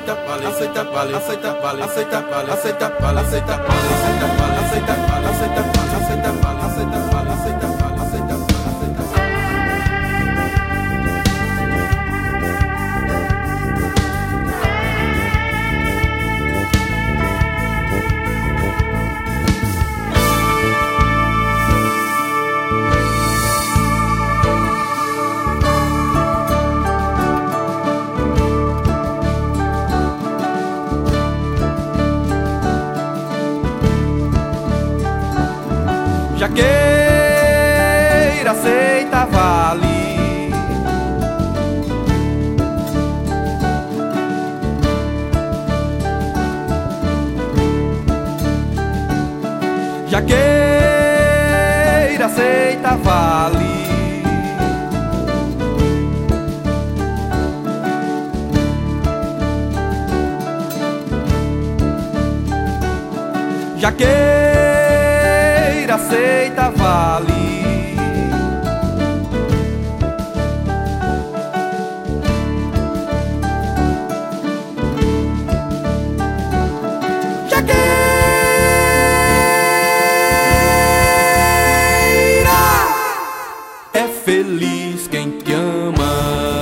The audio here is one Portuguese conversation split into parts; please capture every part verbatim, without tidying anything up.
aceita vale, aceita vale, aceita vale, aceita vale, aceita vale, aceita vale, aceita vale, aceita vale, aceita vale, aceita vale, aceita vale, aceita vale. Jaqueira, aceita vale. Jaqueira, aceita vale. Jaqueira, aceita vale. Jaqueira, é feliz quem te ama.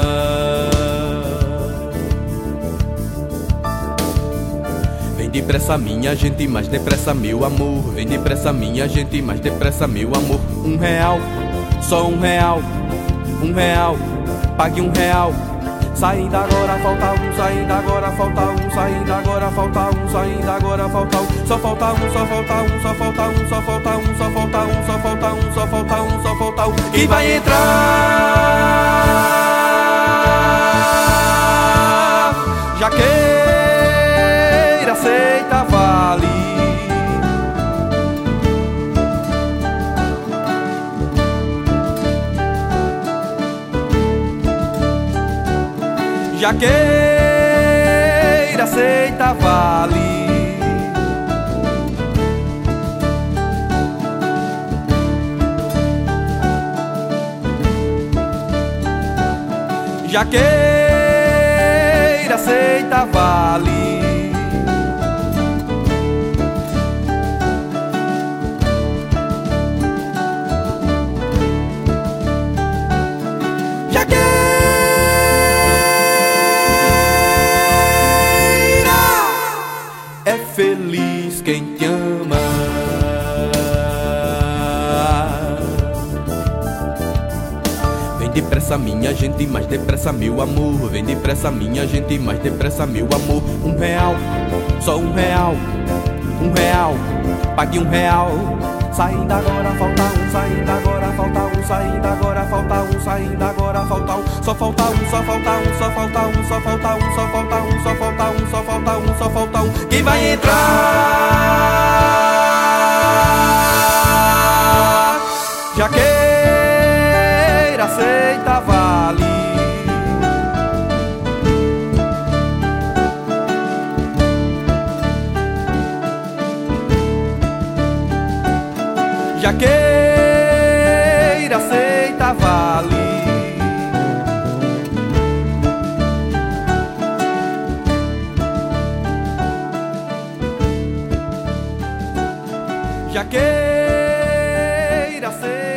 Vem depressa minha gente, mais depressa meu amor. Vem depressa minha gente, mais depressa meu amor. Um real, só um real, um real, pague um real. Saindo agora falta um, saindo agora falta um, saindo agora falta um, saindo agora falta um. Só falta um, só falta um, só falta um, só falta um, só falta um, só falta um, só falta um, só falta um. Que vai entrar. Jaqueira, aceita vale. Jaqueira, aceita vale. Jaqueira, aceita vale. É feliz quem te ama. Vem depressa minha gente, mais depressa meu amor. Vem depressa minha gente, mais depressa meu amor. Um real, só um real, um real, pague um real. Saindo agora falta um, saindo agora falta um, saindo agora falta um, saindo agora falta um. Só falta um, só falta um, só falta um, só falta um, só falta um, só falta um, só falta um, só falta um. Quem vai entrar? Jaqueira, aceita vale. Jaqueira, aceita vale. Jaqueira, aceita